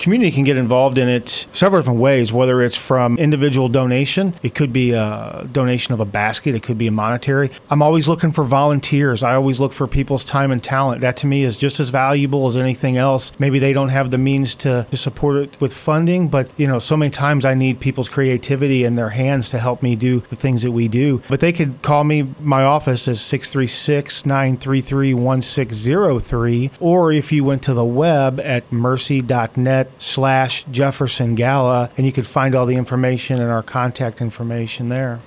community can get involved in it several different ways, whether it's from individual donation. It could be a donation of a basket. It could be a monetary. I'm always looking for volunteers. I always look for people's time and talent. That to me is just as valuable as anything else. Maybe they don't have the means to support it with funding, but so many times I need people's creativity and their hands to help me do the things that we do. But they could call me. My office is 636-933-1603, or if you went to the web at mercy.net/Jefferson Gala, and you could find all the information and our contact information there.